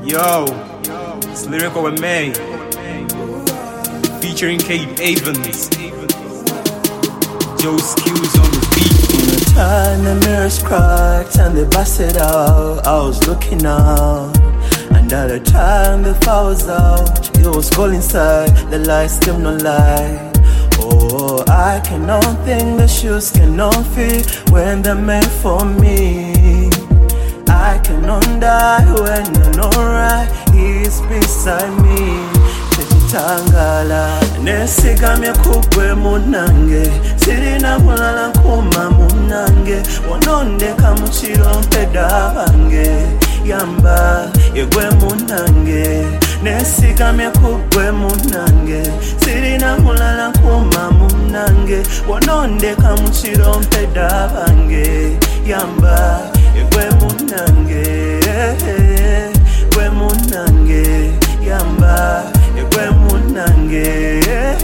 Yo, it's Lyrical with May, featuring Kate Evans. Joe Skills on the beat. In the time the mirrors cracked and they busted out, I was looking out. And at the time the fire was out, it was cold inside, the lights dim no light. Oh, I cannot think the shoes cannot fit when they're made for me. I cannot die when I know right, he's beside me. Tangala nesigamye kugwe munange sirina mulala nkuma munange wonondeka muchiro mpeda bange yamba yegwe munange nesigamye kugwe munange sirina mulala nkuma munange wonondeka muchiro mpeda bange yamba yegwe munange gwe munange yamba Gwe munange,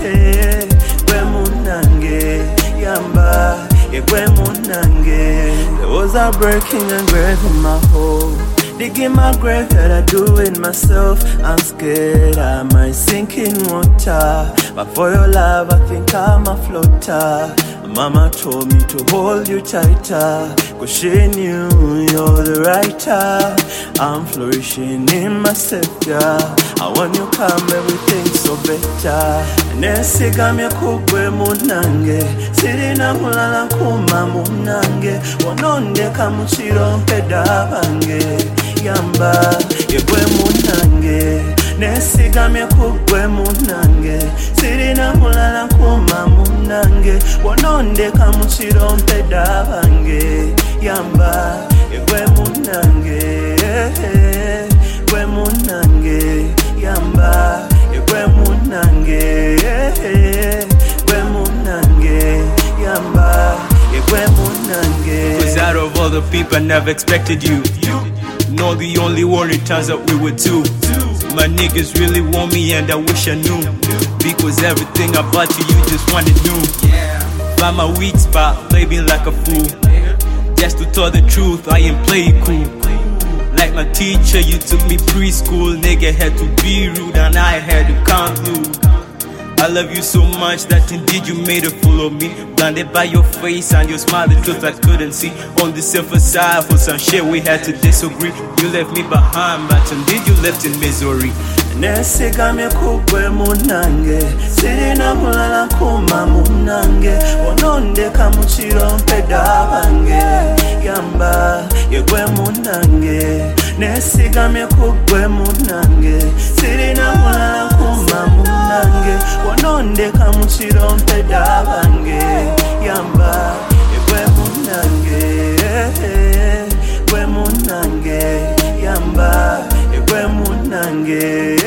yamba, gwe munange. There was a breaking and grave in my hole, digging my grave that I do it myself. I'm scared I might sink in water, but for your love I think I'm a floater. Mama told me to hold you tighter, cause she knew you're the writer. I'm flourishing in my savior, and when you come everything's so better. Nesigamye kugwe munange sirina mulala nkuma munange wonondeka muchiro mpeda bange yamba yegwe munange nesigamye kugwe munange sirina mulala nkuma munange wonondeka muchiro mpeda bange yamba yegwe munange gwe munange yamba yegwe munange gwe munange yamba yegwe munange. Cause out of all the people I never expected you. Not the only one, it turns out we were two. My niggas really want me and I wish I knew, because everything about you just wanted new. Find my weak spot, play me like a fool. Just to tell the truth, I ain't play it cool. Like my teacher, you took me preschool. Nigga had to be rude and I had to conclude. I love you so much that indeed you made a fool of me. Blinded by your face and your smile, the truth I couldn't see. On the surface side, for some shit we had to disagree. You left me behind, but indeed you left in misery. Nesigamye kugwe munange sirina mulala nkuma munange wonondeka muchiro mpeda bange yamba yegwe munange. Nesigamye kugwe munange sirina mulala nkuma munange wonondeka muchiro mpeda bange yamba yegwe munange gwe munange yamba yegwe munange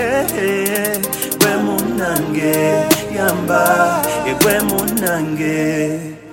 gwe munange yamba yegwe munange.